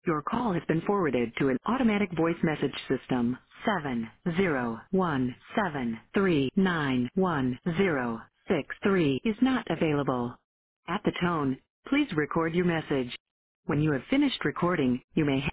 Your call has been forwarded to an automatic voice message system. 70173911063 is not available. At the tone, please record your message. When you have finished recording, you may